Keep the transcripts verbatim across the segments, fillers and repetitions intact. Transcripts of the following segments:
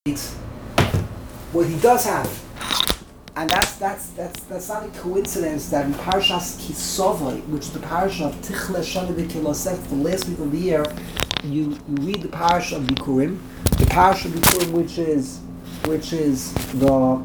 what he does have, and that's that's that's that's not a coincidence that in Parshas Kisovai, which is the parsha of Tichle Shana V'Kilosef, the last week of the year, you, you read the parsha of Bikurim, the parsha of Bikurim, which is which is the well,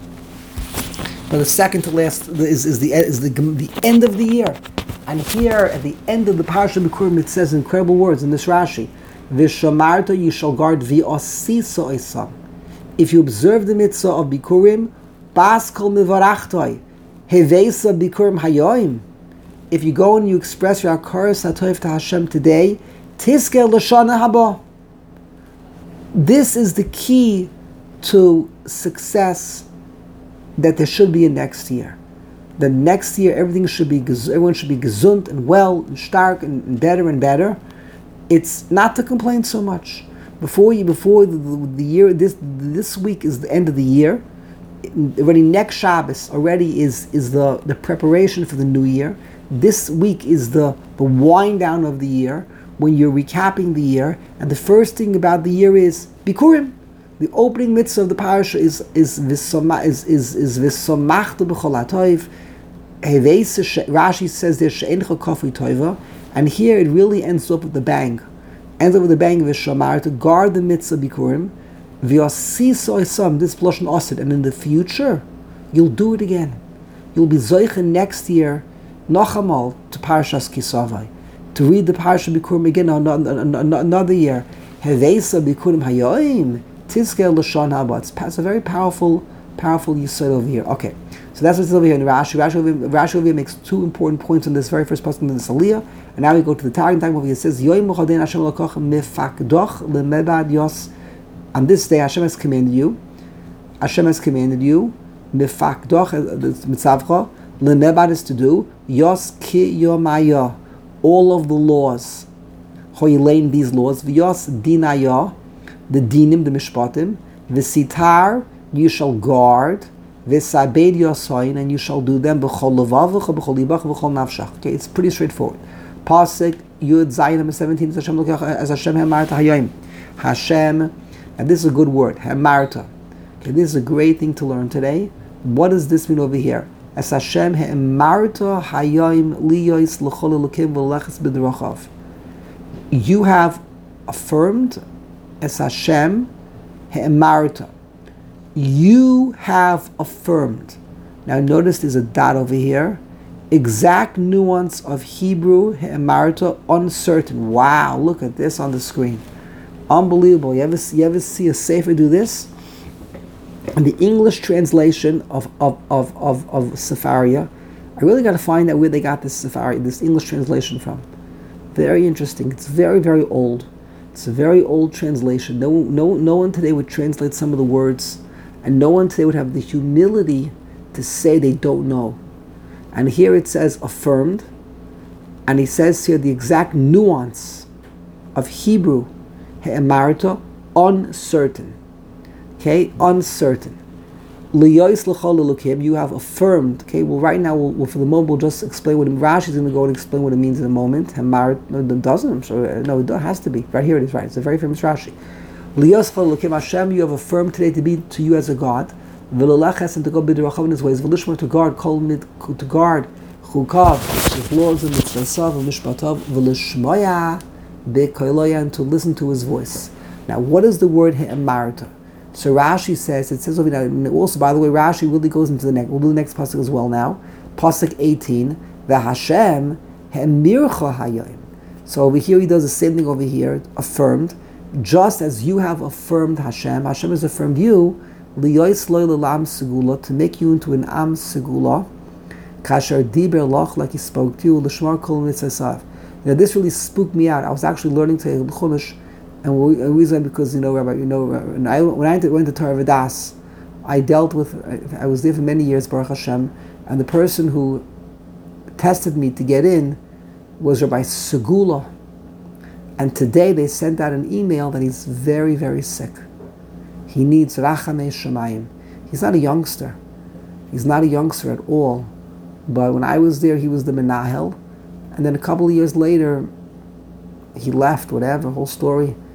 the second to last is is the is the the end of the year, and here at the end of the parsha of Bikurim it says incredible words in this Rashi. V'shamarta, you shall guard v'osisa isam. If you observe the mitzvah of Bikurim, bas kol mivarachtai, heveisa Bikurim hayoim. If you go and you express your hakaras hatov to Hashem today, tizke l'shana haba. This is the key to success, that there should be a next year. The next year, everything should be, everyone should be gesund and well and stark and, and better and better. It's not to complain so much. Before you, before the, the, the year, this this week is the end of the year. Already next Shabbos already is is the, the preparation for the new year. This week is the, the wind down of the year, when you're recapping the year. And the first thing about the year is Bikurim. The opening mitzvah of the parasha is is v'soma is is is v'somachta b'chol hatoiv. Rashi says there she'encha kafui toiva. And here it really ends up with the bang. Ends up with the bang of Shamar, to guard the mitzvah Bikurim, v'yasisa isam, this Lashon Asid. And in the future, you'll do it again. You'll be zoiche next year, nochamal, to Parshas Kisavai, to read the Parsha Bikurim again another year. Heveisa Bikurim hayoim, tizke l'shon haba. It's a very powerful, powerful yisod over here. Okay, so that's what's over here in Rashi. Rashi over, Rashi over here makes two important points on this very first passage in the Aliyah. And now we go to the Targum time where it says, Yoim Mochadein Hashem L'Kochem Mefakdoch L'Mebad Yos. On this day Hashem has commanded you, Hashem has commanded you, Mefakdoch, the Mitzavcha, L'Mebad is to do, Yos Ki Yomaya, all of the laws, Hoyilein, these laws, V'Yos Dinaya, the Dinim, the Mishpatim, V'Sitar, you shall guard, V'Sabed Yosoin, and you shall do them, B'chol Levavach, B'chol Libach, B'chol Nafshach. Okay, it's pretty straightforward. Pasuk Yud Zayin number seventeen as Hashem as Hashem Hamarta Hayom. Hashem, and this is a good word, Hamarta. Okay, this is a great thing to learn today. What does this mean over here? As Hashem Hamarta Hayom Liyois L'chol Elokim V'Lechas B'Drachav. You have affirmed as Hashem Hamarta. You have affirmed. Now notice there's a dot over here. Exact nuance of Hebrew, He'emarta, uncertain. Wow, look at this on the screen. Unbelievable. You ever, you ever see a sefer do this? And the English translation of, of, of, of, of Sefaria, I really got to find out where they got this Sefaria, this English translation from. Very interesting. It's very, very old. It's a very old translation. No, no, no one today would translate some of the words, and no one today would have the humility to say they don't know. And here it says affirmed, and he says here the exact nuance of Hebrew, He'emarta, uncertain. Okay, uncertain. Liyois l'chol elokim, you have affirmed. Okay, well right now, we'll, we'll, for the moment, we'll just explain what it, Rashi is going to go and explain what it means in a moment. He'emarta, no, it doesn't, I'm sure, no, it has to be. Right here it is, right, it's a very famous Rashi. Liyois l'chol elokim, Hashem, you have affirmed today to be to you as a God. V'lolachas, and to go b'derachov in his ways. V'lishma, to guard, kol mid, to guard, chukav, his laws and mitzvasav, and mishpatav, v'lishmoya, be'koiloya, and to listen to his voice. Now, what is the word he'emarta? So Rashi says, it says over there, and also, by the way, Rashi really goes into the next, we'll do the next pasuk as well now. Pasuk eighteen, v'Hashem he'emircha hayom. So over here, he does the same thing over here, affirmed, just as you have affirmed Hashem, Hashem has affirmed you, Liyois loy l'lam segula, to make you into an am segula, kasher diber loch, like he spoke to you, l'shmar kol mitzvasav. Now this really spooked me out. I was actually learning to Chumash, and the reason because you know, Rabbi, you know, when I when I went to Torah V'das, I dealt with, I was there for many years, Baruch Hashem, and the person who tested me to get in was Rabbi Segula, and today they sent out an email that he's very, very sick. He needs Rachamei Shemayim. He's not a youngster. He's not a youngster at all. But when I was there, he was the Menahel. And then a couple of years later, he left, whatever, whole story.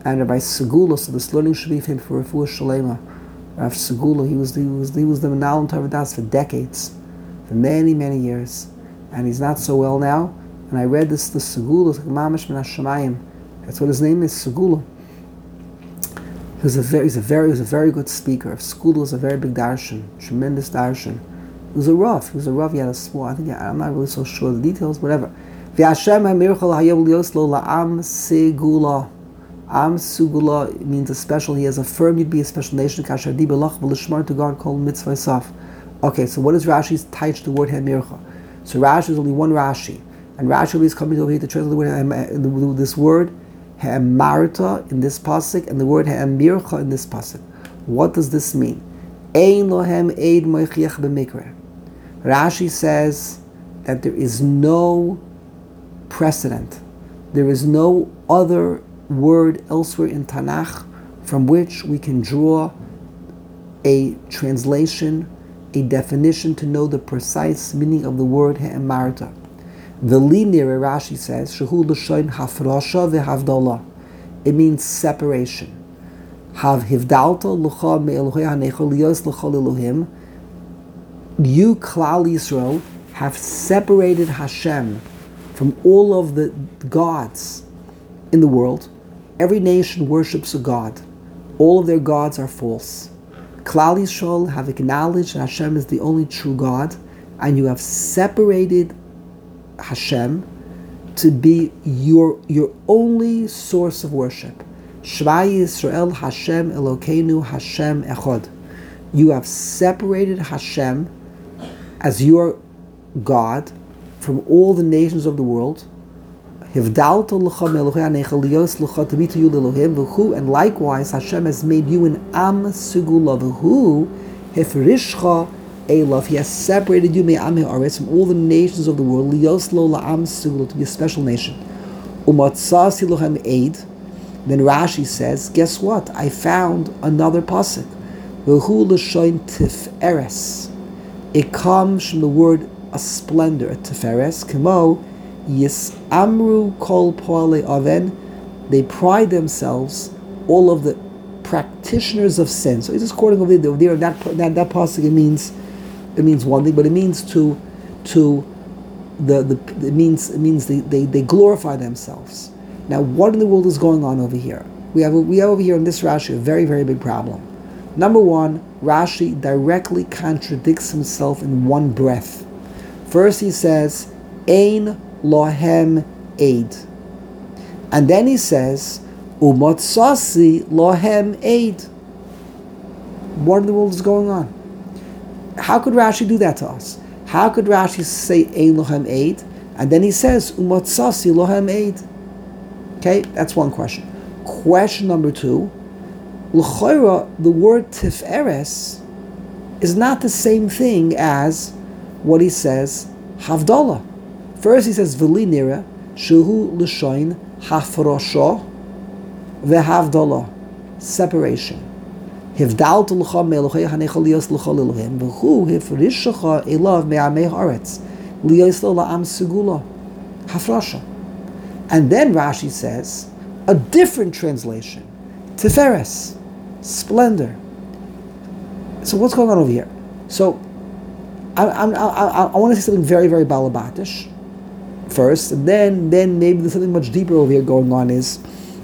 And Rabbi Segula, so this learning should be for him for Refuah Shalema. Rav Segula, he was he was he was the Menal Tavadas for decades, for many many years, and he's not so well now. And I read this the Segula, Mamash Min Hashamayim. That's what his name is, Segula. He was a very he's a very he was a very good speaker. Segula was a very big darshan, tremendous darshan. He was a rough. He was a rough. He had a small. I think I'm not really so sure of the details. Whatever. V'Hashem ha'mirchol hayom lios lo la'am segula. Am Sugula means a special. He has affirmed you'd be a special nation. Kasher di belach v'lishmar to guard kol mitzvah saf. Okay, so what is Rashi's touch the word Hamircha? So Rashi is only one Rashi, and Rashi is coming over here to translate the word, this word Hamarta in this pasuk and the word Hamircha in this pasuk. What does this mean? Ein lohem eid moichiach b'mikra. Rashi says that there is no precedent. There is no other word elsewhere in Tanakh from which we can draw a translation, a definition to know the precise meaning of the word He'emarta. The linear, Rashi says, Shehu l'shoin hafrasha ve'havdala. It means separation. Hav hivdalta l'cha me'elohei hanecha liyos l'cha l'elohim. You, Klal Yisrael, have separated Hashem from all of the gods in the world. Every nation worships a god. All of their gods are false. Klal Yisrael have acknowledged that Hashem is the only true God, and you have separated Hashem to be your your only source of worship. Shema Yisrael Hashem Elokeinu Hashem Echad. You have separated Hashem as your God from all the nations of the world. And likewise, Hashem has made you an Am Segula. He has separated you from all the nations of the world to be a special nation. Then Rashi says, guess what? I found another pasuk. It comes from the word a splendor, a tiferes, kemo. Yes, Amru Kol Poale Aven, they pride themselves, all of the practitioners of sin. So he's just quoting over there. That that that pasuk it means it means one thing, but it means to to the the it means it means they, they, they glorify themselves. Now, what in the world is going on over here? We have a, we have over here in this Rashi a very very big problem. Number one, Rashi directly contradicts himself in one breath. First, he says, Ein Lohem Eid. And then he says, Umatsasi Lohem Eid. What in the world is going on? How could Rashi do that to us? How could Rashi say Ein Lohem Eid, and then he says, Umatsasi Lohem Eid? Okay, that's one question. Question number two, L'choira, the word Tiferes is not the same thing as what he says, Havdalah. First he says, V'li nira, Shehu l'shoin hafrosha ve'havdalah, separation. Hivdalta l'cha me'elochei hanecha liyos l'cha l'elohim, v'hu hifrishacha elav me'amei haaretz, liyos lo la'am segula, hafrosha. And then Rashi says, a different translation, Tiferes, splendor. So what's going on over here? So I, I, I, I want to say something very, very balabatish first, and then, then maybe there's something much deeper over here going on is,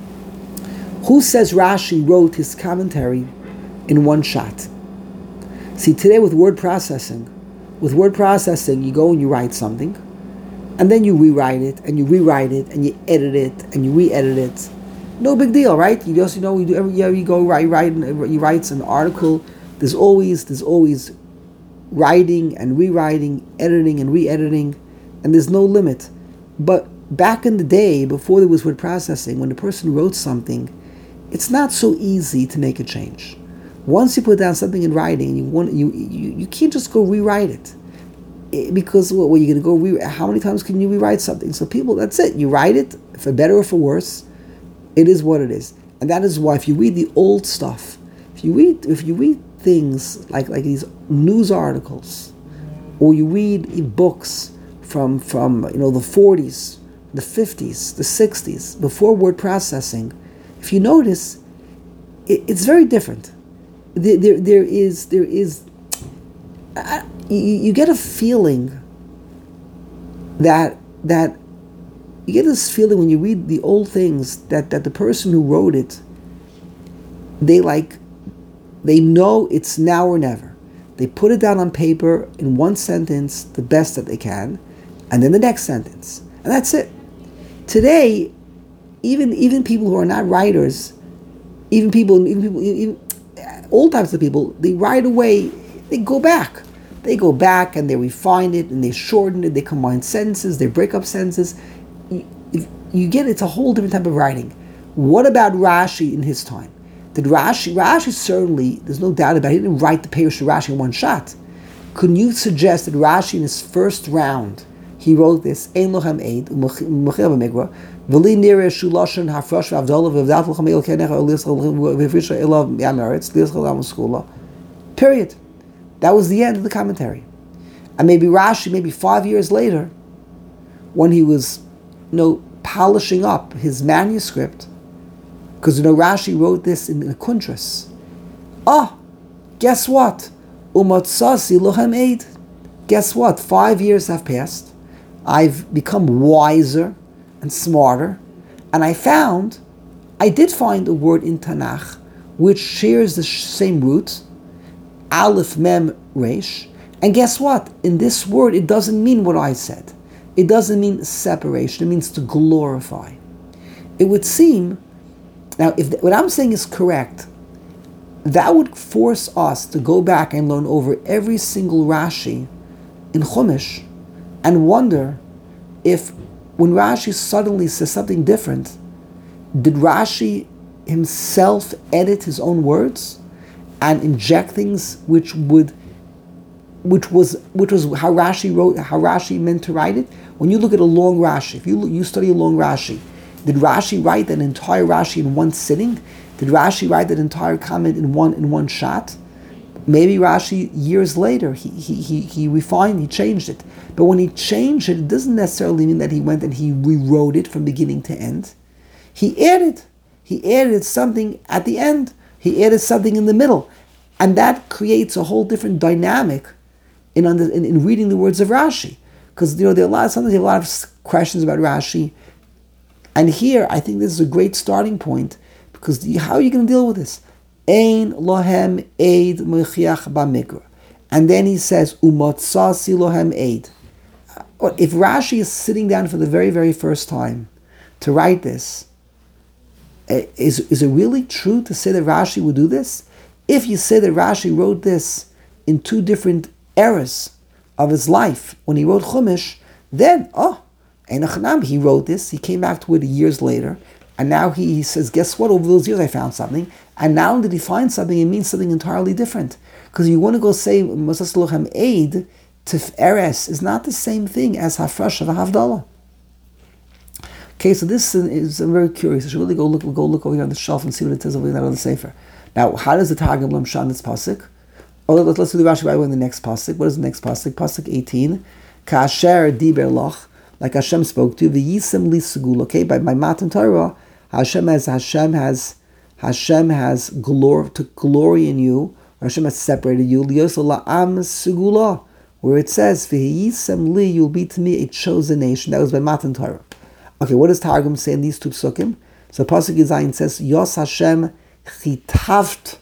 who says Rashi wrote his commentary in one shot? See, today with word processing, with word processing, you go and you write something, and then you rewrite it, and you rewrite it, and you edit it, and you re-edit it. No big deal, right? You just, you know, you do every year you go write, write, you write an article. There's always, there's always writing and rewriting, editing and re-editing, and there's no limit. But back in the day, before there was word processing, when a person wrote something, it's not so easy to make a change. Once you put down something in writing, you want you you, you can't just go rewrite it. It, because what well, you're going to go re- how many times can you rewrite something? So people, that's it. You write it, for better or for worse. It is what it is, and that is why if you read the old stuff, if you read if you read things like like these news articles, or you read books from from you know the forties, the fifties, the sixties, before word processing, if you notice, it, it's very different. There, there, there is, there is, uh, you, you get a feeling that that you get this feeling when you read the old things that, that the person who wrote it, they like, they know it's now or never. They put it down on paper in one sentence, the best that they can, and then the next sentence, and that's it. Today, even even people who are not writers, even people, even people, even all types of people, they right away they go back. They go back and they refine it and they shorten it. They combine sentences. They break up sentences. You, if you get it's a whole different type of writing. What about Rashi in his time? Did Rashi? Rashi certainly, there's no doubt about it. He didn't write the Perush of Rashi in one shot. Couldn't you suggest that Rashi in his first round he wrote this? Ein lochem eid u'mechil b'mikra v'li nireh shuloshen hafrosh v'avdolah v'avdat l'chem el kenecha v'frisha elav yameretz li'eschol amuskula. Period. That was the end of the commentary. And maybe Rashi, maybe five years later, when he was, you know, polishing up his manuscript, because, you know, Rashi wrote this in a kuntras. Ah, guess what? Umatsasi lohem eid. Guess what? Five years have passed. I've become wiser and smarter, and I found, I did find a word in Tanakh which shares the same root, Aleph Mem Resh, and guess what? In this word, it doesn't mean what I said. It doesn't mean separation. It means to glorify. It would seem, now, if the, what I'm saying is correct, that would force us to go back and learn over every single Rashi in Chumash and wonder if, when Rashi suddenly says something different, did Rashi himself edit his own words and inject things which would, which was, which was how Rashi wrote, how Rashi meant to write it? When you look at a long Rashi, if you you study a long Rashi, did Rashi write that entire Rashi in one sitting? Did Rashi write that entire comment in one in one shot? Maybe Rashi years later he he he, he refined, he changed it. But when he changed it, it doesn't necessarily mean that he went and he rewrote it from beginning to end. He added, he added something at the end. He added something in the middle, and that creates a whole different dynamic in under, in, in reading the words of Rashi. Because, you know, there are a lot. Sometimes there are a lot of questions about Rashi, and here I think this is a great starting point, because the, how are you going to deal with this? Ein lohem eid mechiach b'mikra, and then he says umatzasi lohem eid. If Rashi is sitting down for the very very first time to write this, Is, is it really true to say that Rashi would do this? If you say that Rashi wrote this in two different eras of his life, when he wrote Chumash, then, oh, he wrote this, he came back to it years later, and now he, he says, guess what, over those years I found something, and now did he find something, it means something entirely different. Because you want to go say, Masas Lochem Eid to Eres is not the same thing as Hafrash of Havdalah. Okay, so this is, I'm very curious. I should really go look, go look over here on the shelf and see what it says over there on the Sefer. Now, how does the Targum learn Pshat in this pasuk? Oh, let's, let's do the Rashi right away in the next pasuk. What is the next pasuk? Pasuk eighteen. Ka'asher diber loch, like Hashem spoke to you. V'yisem li segul. Okay, by my Matan Torah, Hashem has Hashem has Hashem has glory to glory in you. Hashem has separated you. Liyoso la'am segula, where it says v'yisem li, you'll be to me a chosen nation. That was by Matan Torah. Okay, what does Targum say in these two psukim? So Pasuk Zayin says, Yos Hashem chitavt.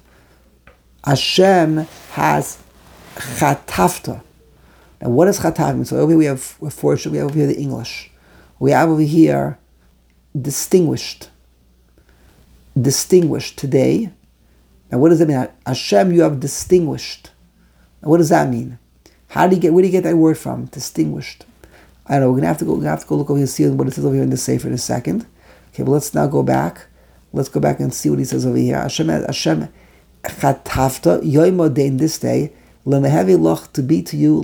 Hashem has chatavta. Now what does chatav mean? So over here we have, we have over here the English. We have over here distinguished. Distinguished today. Now what does that mean? Hashem, you have distinguished. Now what does that mean? How do you get, where do you get that word from? Distinguished. I don't know, we're going to have to go, we're going to have to go look over here and see what it says over here in the Sefer in a second. Okay, but let's now go back. Let's go back and see what he says over here. Hashem, Hashem, chatafta, yoimodein, this day, lemehevi loch, to be to you,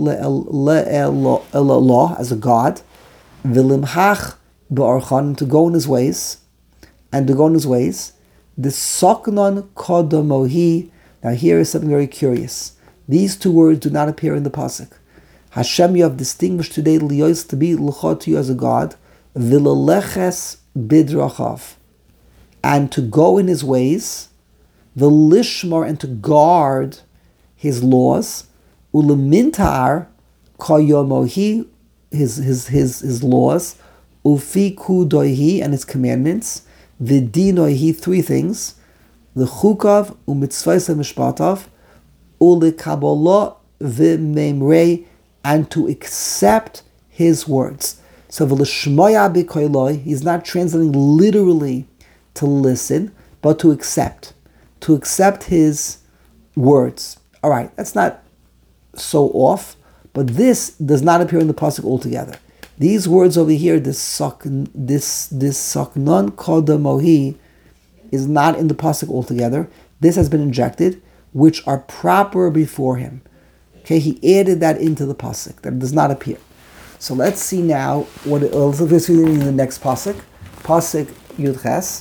le'elah, as a God, v'limhach be'orchan, to go in his ways, and to go in his ways, the soknon kodomohi. Now here is something very curious. These two words do not appear in the pasuk. Hashem, you have distinguished today liyos, to be l'chot to you as a God, v'leleches bidrachav, and to go in his ways, the lishmar, and to guard his laws, ulemintar koyomohi, his his his his laws, ufi kudohi, and his commandments, vidinohi, three things, the chukav umitzvahs mishpatav, ulekabala v'memrei, and to accept his words. So v'lishmoya b'koiloi, he's not translating literally to listen, but to accept, to accept his words. All right, that's not so off, but this does not appear in the pasuk altogether. These words over here, this sak, this this saknon kodamohi, is not in the pasuk altogether. This has been injected, which are proper before him. Okay, he added that into the pasuk that does not appear. So let's see now what it, let's look at in the next pasuk, pasuk Yud Ches.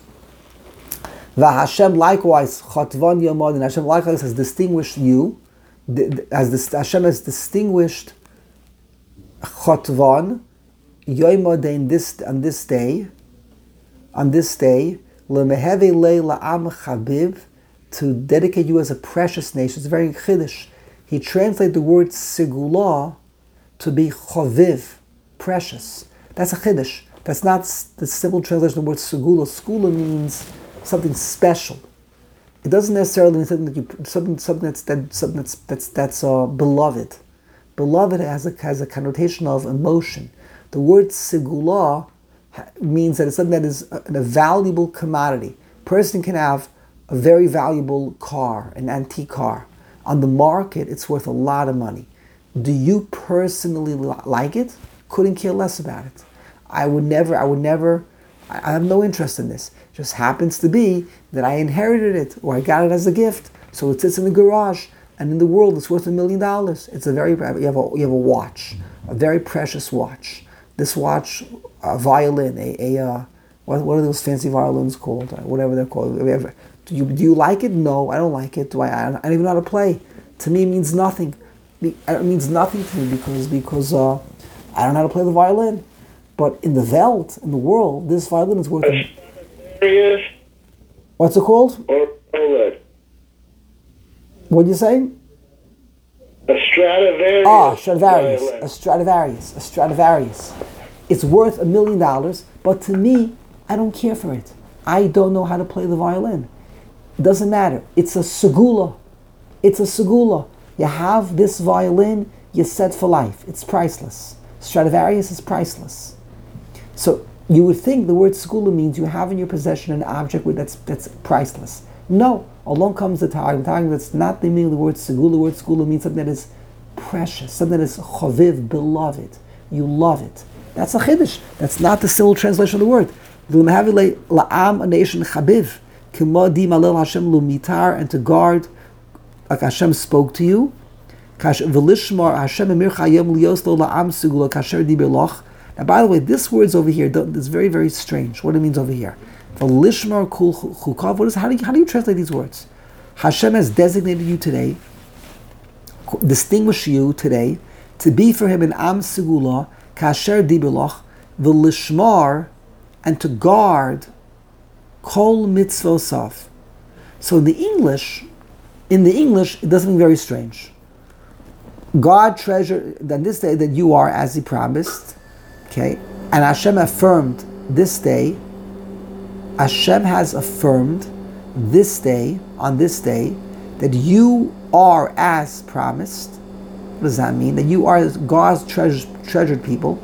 Hashem likewise chatvan yomad, and Hashem likewise has distinguished you, as this, Hashem has distinguished chatvan yomad in this on this day, on this day lemeheve le la'am chabib, to dedicate you as a precious nation. It's very chiddush. He translated the word segula to be chaviv, precious. That's a chiddush. That's not the simple translation of the word segula. Segula means something special. It doesn't necessarily mean something that you something something that's that, something that's that's that's uh, beloved. Beloved has a has a connotation of emotion. The word segula means that it's something that is a, a valuable commodity. A person can have a very valuable car, an antique car. On the market, it's worth a lot of money. Do you personally like it? Couldn't care less about it. I would never, I would never, I have no interest in this. It just happens to be that I inherited it or I got it as a gift. So it sits in the garage, and in the world it's worth a million dollars. It's a very, you have a, you have a watch, a very precious watch. This watch, a violin, a, a uh, what, what are those fancy violins called? Uh, whatever they're called. Do you, do you like it? No, I don't like it. Do I? I don't, I don't even know how to play. To me, it means nothing. It means nothing to me because because uh, I don't know how to play the violin. But in the Welt, in the world, this violin is worth. A, what's it called? Or OLED. What are you saying? A Stradivarius. Ah, Stradivarius. Violin. A Stradivarius. A Stradivarius. It's worth a million dollars, but to me, I don't care for it. I don't know how to play the violin. It doesn't matter. It's a segula. It's a segula. You have this violin, you're set for life. It's priceless. Stradivarius is priceless. So you would think the word segula means you have in your possession an object that's that's priceless. No. Along comes the Targum. Targum, that's not the meaning of the word segula. The word segula means something that is precious, something that is chaviv, beloved. You love it. That's a chiddush. That's not the simple translation of the word. La'am, a nation chabiv. Kimodi malel Hashem lumitar, and to guard, like Hashem spoke to you. V'lishmar Hashem emir chayim lios lo la'am segula kasher diber loch. Now, by the way, this word's over here is very, very strange. What it means over here. V'lishmar kul chukav. What is? How do you how do you translate these words? Hashem has designated you today, distinguished you today, to be for Him an am segula kasher diber loch, v'lishmar, and to guard kol mitzvosav. So in the English, in the English, it does something very strange. God treasured on this day that you are as He promised, okay, and Hashem affirmed this day. Hashem has affirmed this day, on this day, that you are as promised. What does that mean? That you are God's treasured, treasured people.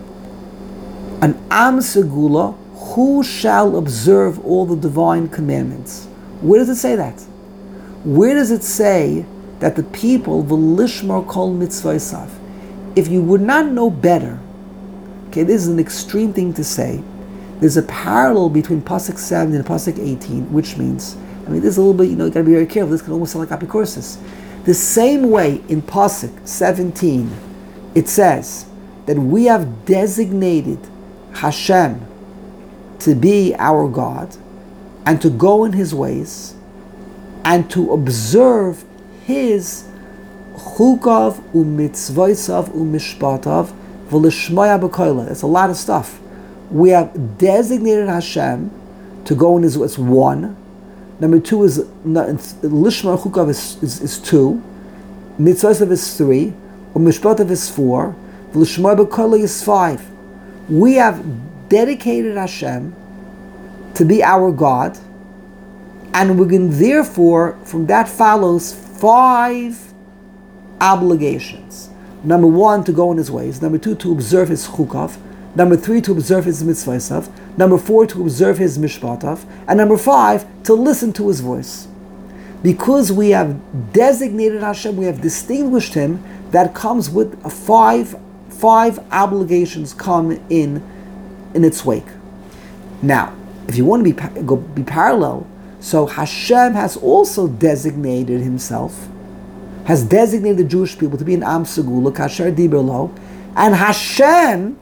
An am segula, who shall observe all the divine commandments? Where does it say that? Where does it say that the people v'lishmar kol mitzvaysav? If you would not know better, okay, this is an extreme thing to say. There's a parallel between pasuk seven and pasuk eighteen, which means, I mean, this is a little bit, you know, you got to be very careful. This can almost sound like apikorsis. The same way in pasuk seventeen, it says that we have designated Hashem to be our God and to go in His ways and to observe His chukav u'mitzvosav u'mishpatav v'lishmaya b'koila. It's a lot of stuff. We have designated Hashem to go in is, is one. Number two is Lishma Chukav is, is, is two. Mitzvah is three. Or Mishpatav is four. Lishma B'Kala is five. We have dedicated Hashem to be our God, and we can therefore, from that follows five obligations. Number one, to go in his ways. Number two, to observe his chukav. Number three, to observe his mitzvahsav. Number four, to observe his mishpatav. And number five, to listen to his voice. Because we have designated Hashem, we have distinguished him, that comes with a five, five obligations come in, in its wake. Now, if you want to be, go, be parallel, so Hashem has also designated himself, has designated the Jewish people to be an Am Segula, Kasher Diberlo, and Hashem,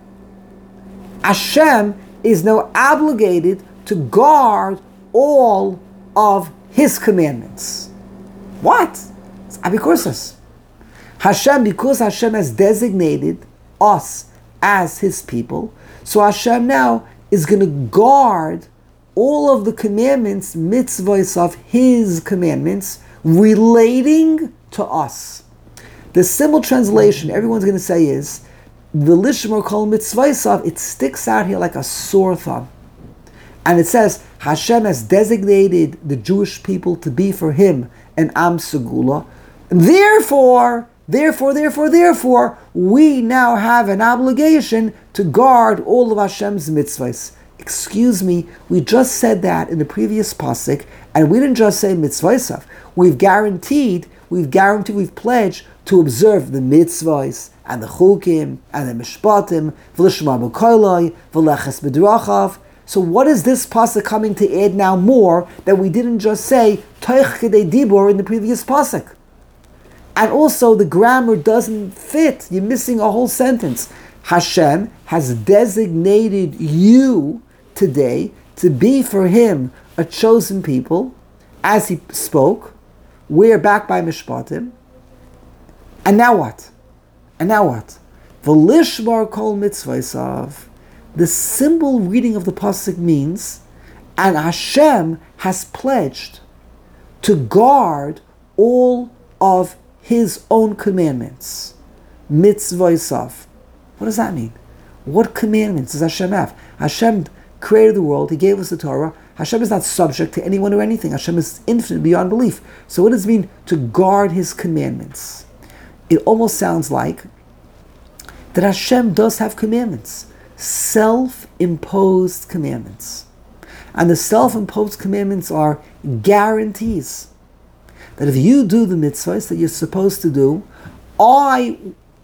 Hashem is now obligated to guard all of his commandments. What? It's abikursus. Hashem, because Hashem has designated us as his people, so Hashem now is going to guard all of the commandments, mitzvahs of his commandments, relating to us. The simple translation everyone's going to say is, the Lishma Kol mitzvahs, it sticks out here like a sore thumb. And it says, Hashem has designated the Jewish people to be for him an Am Segula. Therefore, therefore, therefore, therefore, we now have an obligation to guard all of Hashem's mitzvahs. Excuse me, we just said that in the previous pasuk, and we didn't just say mitzvahs. We've guaranteed, we've guaranteed, we've pledged to observe the mitzvahs and the chukim and the mishpatim, v'lishma b'koilai, v'leches b'drachav. So what is this pasuk coming to add now more that we didn't just say toich kedei dibur in the previous pasuk? And also the grammar doesn't fit. You're missing a whole sentence. Hashem has designated you today to be for him a chosen people, as he spoke. We're back by mishpatim. And now what? And now what? V'lishmar kol mitzvahsav. The simple reading of the pasuk means, and Hashem has pledged to guard all of his own commandments. Mitzvahsav. What does that mean? What commandments does Hashem have? Hashem created the world. He gave us the Torah. Hashem is not subject to anyone or anything. Hashem is infinite beyond belief. So what does it mean to guard his commandments? It almost sounds like that Hashem does have commandments. Self-imposed commandments. And the self-imposed commandments are guarantees. That if you do the mitzvahs that you're supposed to do, I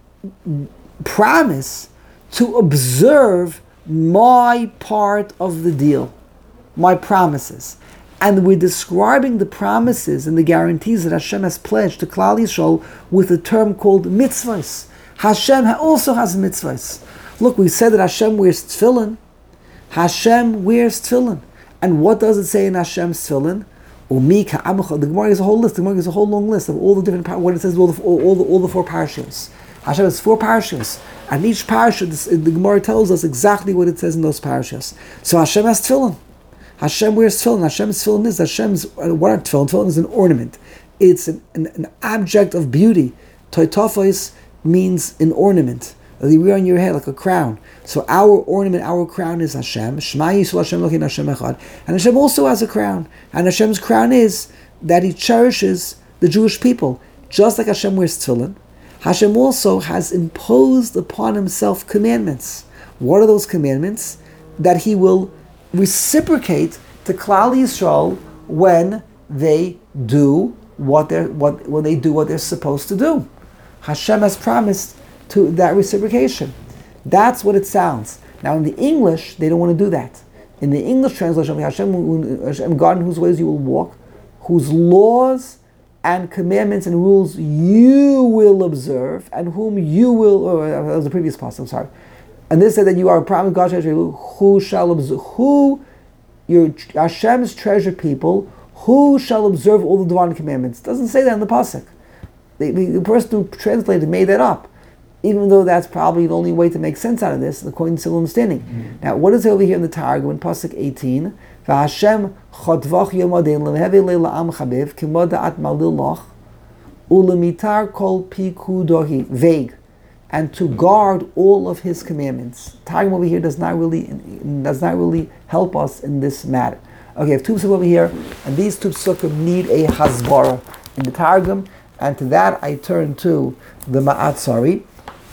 promise to observe my part of the deal, my promises. And we're describing the promises and the guarantees that Hashem has pledged to Klal Yisrael with a term called mitzvahs. Hashem also has mitzvahs. Look, we said that Hashem wears tefillin. Hashem wears tefillin. And what does it say in Hashem's tefillin? The Gemara is a whole list. The Gemara is a whole long list of all the different, what it says, all the, all, all the, all the four parashas. Hashem has four parashas, and each parasha, the Gemara tells us exactly what it says in those parashas. So Hashem has tefillin. Hashem wears tefillin. Hashem's tefillin is Hashem's. What are tefillin? Tefillin is an ornament. It's an, an, an object of beauty. Toitofos means an ornament that you wear on your head like a crown. So our ornament, our crown is Hashem. Shema Yisrael Hashem Elokeinu Hashem Echad. And Hashem also has a crown. And Hashem's crown is that he cherishes the Jewish people. Just like Hashem wears tefillin, Hashem also has imposed upon himself commandments. What are those commandments? That he will reciprocate to Klal Yisrael when they do what they're what when they do what they're supposed to do. Hashem has promised to that reciprocation. That's what it sounds. Now in the English, they don't want to do that. In the English translation, Hashem, Hashem, God in whose ways you will walk, whose laws and commandments and rules you will observe, and whom you will, or that was the previous passage, I'm sorry. And this said that you are a promised God treasure, who shall observe, who, your Hashem's treasured people, who shall observe all the divine commandments. It doesn't say that in the pasuk. The, the, the person who translated made that up. even though that's probably the only way to make sense out of this, according to Silum standing. Mm-hmm. Now, what is it over here in the Targum in Pasuk eighteen? V'Hashem chotvach yomadein lemhevi leila am chabiv kimoda at malilach ulemitar kol pikudohi vague, and to guard all of his commandments. Targum over here does not really does not really help us in this matter. Okay, I have two psukim over here, and these two psukim need a hasbara in the Targum, and to that I turn to the Ma'atzari.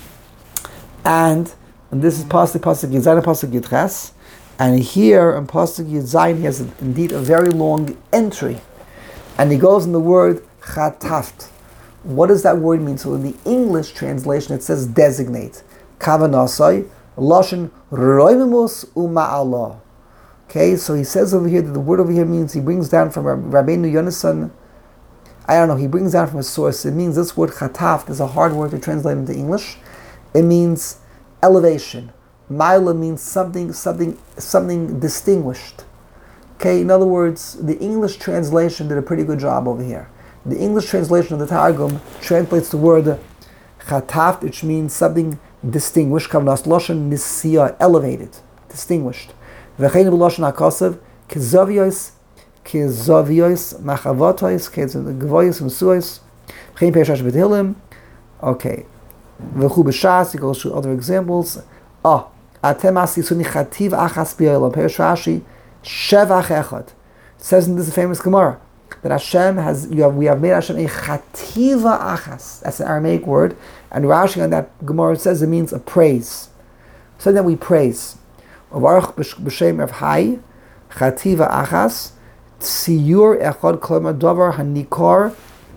And, and this is Pasuk Pasuk Yud Zayin, Pasuk Yud Ches, and here in Pasuk Yud Zayin he has a, indeed a very long entry, and he goes in the word chataft. What does that word mean? So in the English translation it says designate. Kavanasai lashon roimimus uma'allah. Okay, so he says over here that the word over here means he brings down from Rabbeinu Yonasan. I don't know. He brings down from a source. It means this word chataft is a hard word to translate into English. It means elevation. Maila means something, something, something distinguished. Okay, in other words, the English translation did a pretty good job over here. The English translation of the Targum translates the word chataft, which means something distinguished. Kavnas lashon nisia, elevated, distinguished. V'chein b'lashon hakasav kezavios, kezavios machavotos, kezaviois u'suos. V'chein peishash b'tehillim. Okay. V'chu b'shas, he goes through other examples. Ah, atem asisuni chativ achas b'yolam. Perish Rashi, shevach echad. It says in this famous Gemara that Hashem has, you have, we have made Hashem a chativa achas. That's an Aramaic word. And Rashi on that Gemara says it means a praise. So that we praise. Uvarach b'shem Rav Hai, chativa achas, tziyur echad klomar davar hanikar,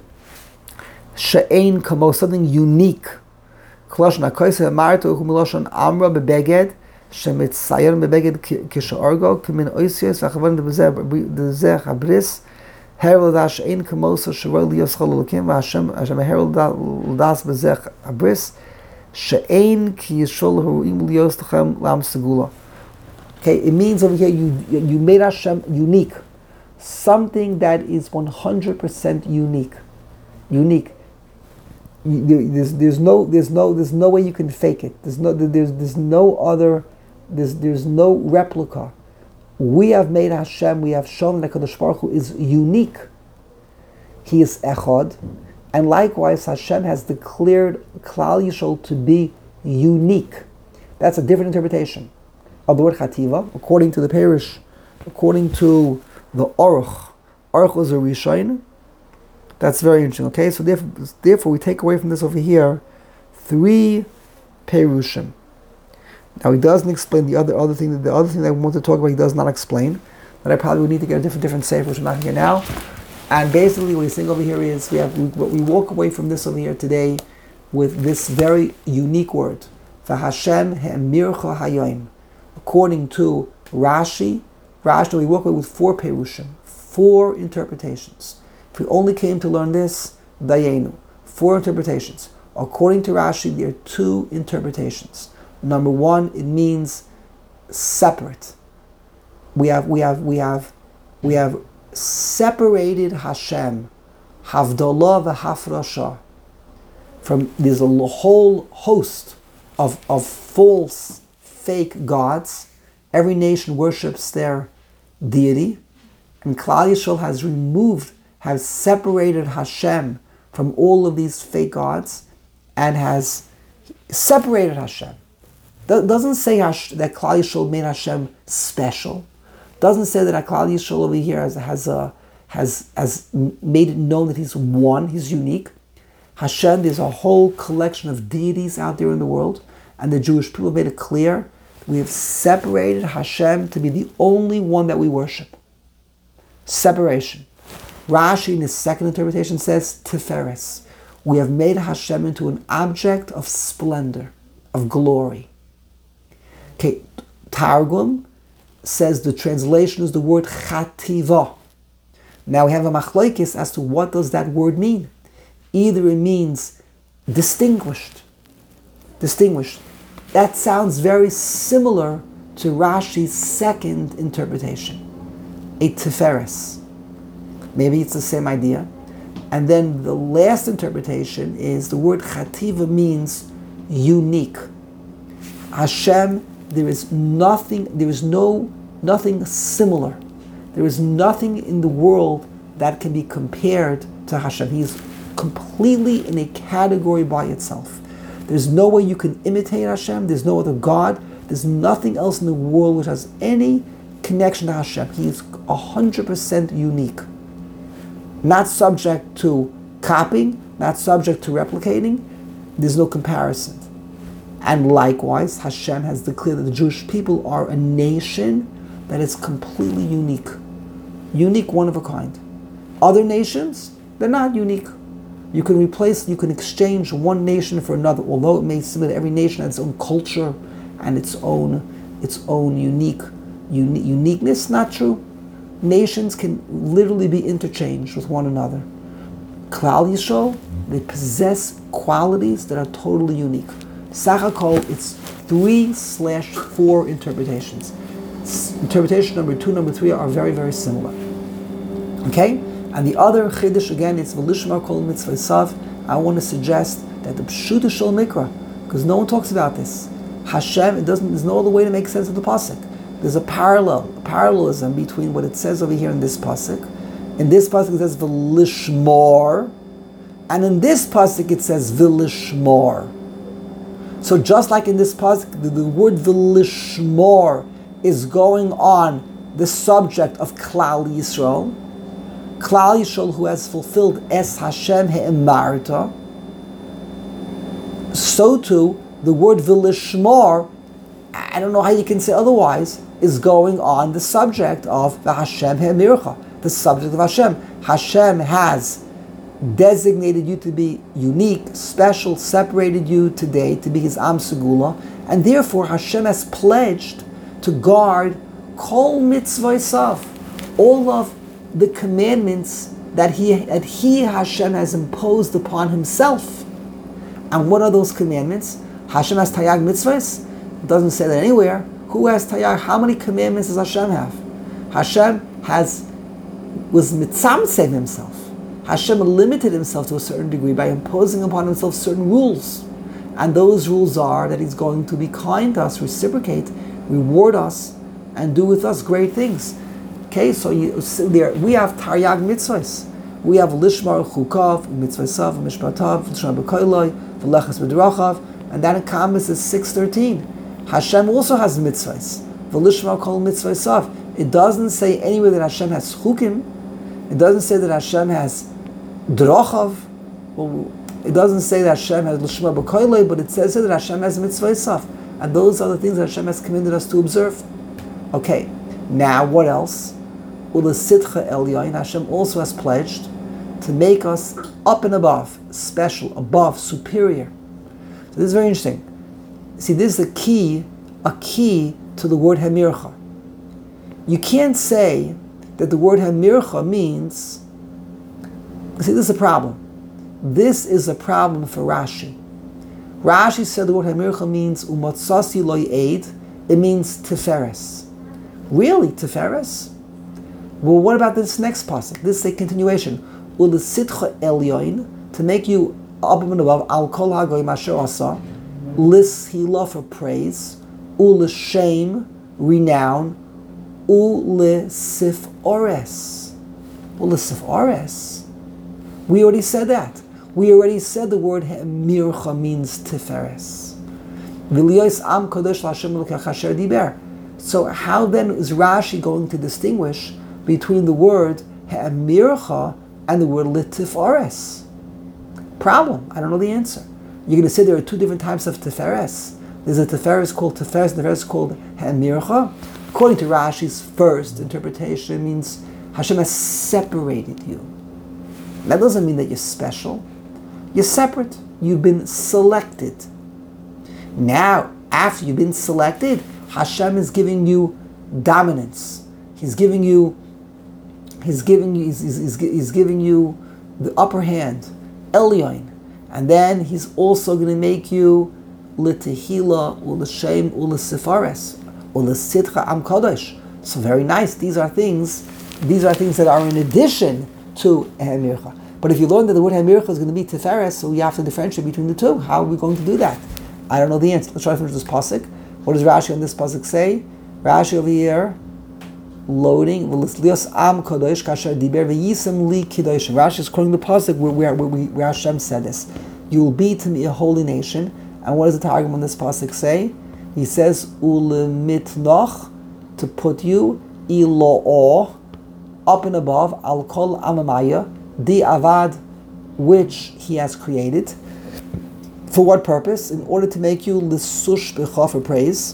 she'ein kamo, something unique. Kloshon hakoyse marto u'chumiloshan amra bebeged shemitzayon bebeged kishargo kimin oisios v'achavon dezeh habris herald dash ein kamosa shevor lios cholukim v'Hashem Hashem herald das bezeh habris she'ein ki yishol hu'im lios tachem lam segula. Okay, it means over here you you made Hashem unique, something that is one hundred percent unique, unique. There's, there's no there's no there's no way you can fake it. There's no there's there's no other there's there's no replica. We have made Hashem. We have shown that Kadosh Baruch Hu is unique. He is echad, and likewise Hashem has declared Klal Yisrael to be unique. That's a different interpretation of the word chativa, according to the parish, according to the Aruch. Aruch was a Rishon. That's very interesting. Okay, so therefore, therefore we take away from this over here three perushim. Now he doesn't explain the other other thing. The other thing that I want to talk about, he does not explain. But I probably would need to get a different different sefer, which I'm not going to get now. And basically, what he's saying over here is we have we, we walk away from this over here today with this very unique word, V'Hashem he'emircha hayom. According to Rashi, Rashi, we walk away with four perushim, four interpretations. If we only came to learn this, dayenu, four interpretations. According to Rashi, there are two interpretations. Number one, it means separate. We have, we have, we have, we have separated Hashem, Havdalah v'Hafrasha, from there's a whole host of of false, fake gods. Every nation worships their deity, and Klal Yisrael has removed. Has separated Hashem from all of these fake gods, and has separated Hashem. Do- doesn't say Hash- that Klal Yisrael made Hashem special. Doesn't say that Klal Yisrael over here has has a, has has made it known that He's one, He's unique. Hashem, there's a whole collection of deities out there in the world, and the Jewish people made it clear we have separated Hashem to be the only one that we worship. Separation. Rashi, in his second interpretation, says Tiferes. We have made Hashem into an object of splendor, of glory. Okay, Targum says the translation is the word chativa. Now we have a machlokes as to what does that word mean. Either it means distinguished, distinguished. That sounds very similar to Rashi's second interpretation, a Tiferes. Maybe it's the same idea. And then the last interpretation is the word chativa means unique. Hashem, there is nothing, there is no, nothing similar. There is nothing in the world that can be compared to Hashem. He is completely in a category by itself. There's no way you can imitate Hashem. There's no other God. There's nothing else in the world which has any connection to Hashem. He is one hundred percent unique. Not subject to copying, not subject to replicating. There's no comparison. And likewise, Hashem has declared that the Jewish people are a nation that is completely unique. Unique, one of a kind. Other nations, they're not unique. You can replace, you can exchange one nation for another, although it may seem that every nation has its own culture and its own its own unique uni- uniqueness. Not true. Nations can literally be interchanged with one another. Klal Yisrael, they possess qualities that are totally unique. Sachakol, it's three slash four interpretations. Interpretation number two, number three are very, very similar. Okay? And the other chiddush, again, it's v'lishmar kol mitzvah sav. I want to suggest that the pshuta shel mikra, because no one talks about this. Hashem, it doesn't. There's no other way to make sense of the pasuk. There's a parallel, a parallelism between what it says over here in this pasuk. In this pasuk it says v'lishmor, and in this pasuk it says v'lishmor. So just like in this pasuk, the, the word v'lishmor is going on the subject of Klal Yisrael. Klal Yisrael, who has fulfilled Es Hashem He'emarta, so too the word V'lishmor, I don't know how you can say otherwise, is going on the subject of the Hashem He'emircha, the subject of Hashem. Hashem has designated you to be unique, special, separated you today to be His Am Segula, and therefore Hashem has pledged to guard Kol Mitzvah, all of the commandments that he, that he, Hashem, has imposed upon Himself. And what are those commandments? Hashem has Tayag Mitzvahs. It doesn't say that anywhere. Who has Tayag? How many commandments does Hashem have? Hashem has, was mitzamtzev Himself. Hashem limited Himself to a certain degree by imposing upon Himself certain rules. And those rules are that He's going to be kind to us, reciprocate, reward us, and do with us great things. Okay, so, you, so there we have Taryag mitzvahs. We have Lishmar Chukav, Mitzvahsav, Mishpatav, Lishmar B'Koiloi, V'Lechas B'Drachav, and that encompasses six thirteen. Hashem also has mitzvahs. V'Lishmar Kol Mitzvahsav. It doesn't say anywhere that Hashem has Chukim. It doesn't say that Hashem has Drachav. Well, it doesn't say that Hashem has Lishmar B'Koiloi, but it says that Hashem has Mitzvahsav. And those are the things that Hashem has commanded us to observe. Okay, now what else? Ulasitcha Elyon, Hashem also has pledged to make us up and above, special, above, superior. So this is very interesting. See, this is a key, a key to the word Hamircha. You can't say that the word Hamircha means, see, this is a problem. This is a problem for Rashi. Rashi said the word Hamircha means Umatsasi lo Eid. It means Tiferes. Really, Tiferes? Well, what about this next pasuk? This is a continuation. Ulisitcha Elyon, to make you up and above, Al Kol Hagoyim Asher Asa, Lishila for praise, Ulishem, renown, Ulisif Ores. Ulisif Ores. We already said that. We already said the word Mircha means Tiferes. V'liyos Am Kodesh L'Hashem Elokech Asher Diber. So how then is Rashi going to distinguish between the word Ha'amircha and the word Litifares? Problem. I don't know the answer. You're going to say there are two different types of Tiferes. There's a Tiferes called Tiferes, and the Tiferes called Ha'amircha. According to Rashi's first interpretation, it means Hashem has separated you. That doesn't mean that you're special. You're separate. You've been selected. Now, after you've been selected, Hashem is giving you dominance. He's giving you, he's giving you, he's, he's, he's giving you the upper hand, Elyon, and then he's also going to make you litehila, ulashem, ulasifares, ulasitcha am kodesh. So very nice. These are things, these are things that are in addition to Hamircha. But if you learn that the word Hamircha is going to be Tiferes, so we have to differentiate between the two. How are we going to do that? I don't know the answer. Let's try to finish this pasuk. What does Rashi on this pasuk say? Rashi over here, loading. Am kadosh kasher diber v'yisem li kidoshim. Rashi is quoting the pasuk where, where, where, we, where Hashem said this. You will be to me a holy nation. And what does the Targum on this pasuk say? He says ulemitnoch, to put you ilo up and above al kol amamaya di avad, which he has created. For what purpose? In order to make you l'sush b'cha, for praise.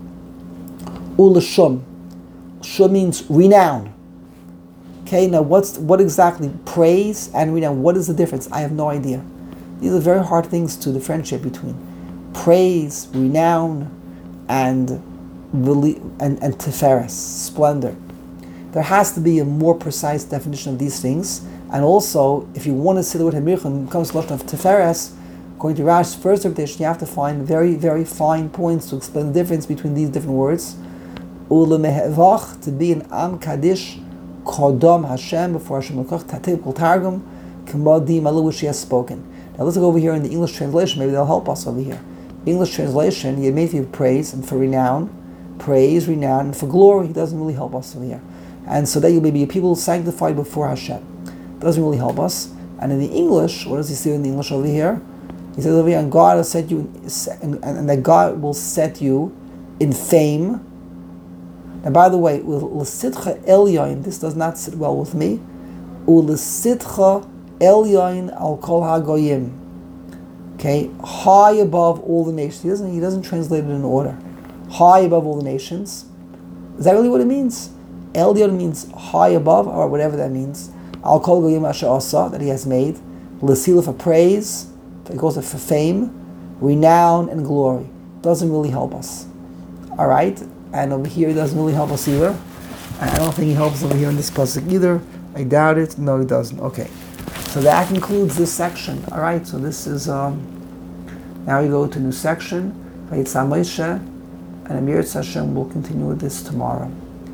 U'l'shum. Shum means renown. Okay, now what's what exactly praise and renown? What is the difference? I have no idea. These are very hard things to differentiate between praise, renown, and and and tiferes, splendor. There has to be a more precise definition of these things. And also, if you want to see the word Hamircha when it comes to the Lashon of tiferes, according to Rash's first interpretation, you have to find very, very fine points to explain the difference between these different words. Ulemehevach, to be an Am Kaddish, Kodom Hashem, before Hashem Lekach, Tatib Kol Targum, K'modi Malu, which he has spoken. Now let's go over here in the English translation, maybe they'll help us over here. English translation, he made for praise and for renown, praise, renown, and for glory. He doesn't really help us over here. And so that you may be a people sanctified before Hashem. Doesn't really help us. And in the English, what does he say in the English over here? He says over here, and God will set you, in, and, and that God will set you in fame. And by the way, l'sitcha elyon, this does not sit well with me. U'l'sitcha elyon al kol hagoyim. Okay, high above all the nations. He doesn't. He doesn't translate it in order. High above all the nations. Is that really what it means? Elyon means high above, or whatever that means. Al kol goyim asher asa, that he has made. L'sila, for praise. It goes for fame, renown, and glory. Doesn't really help us. All right, and over here it doesn't really help us either. And I don't think he helps over here in this pasuk either. I doubt it. No, he doesn't. Okay, so that concludes this section. All right, so this is um. Now we go to a new section. Vayitzah Moshe, and Amir Hashem will continue with this tomorrow.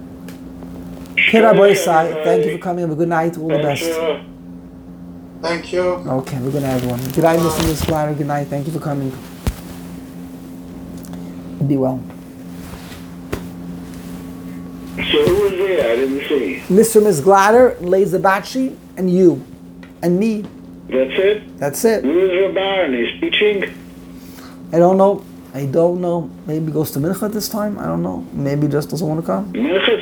Kira Boisai, thank you for coming. Have a good night. All the best. Thank you. Okay, we're going to have one. Good night, Mister Miz Glatter. Good night. Thank you for coming. Be well. So who was there? I didn't see. Mister Miz Glatter, Leza Bachi, and you. And me. That's it? That's it. Who is Rabban? He's teaching? I don't know. I don't know. Maybe he goes to Mincha this time. I don't know. Maybe he just doesn't want to come. Mincha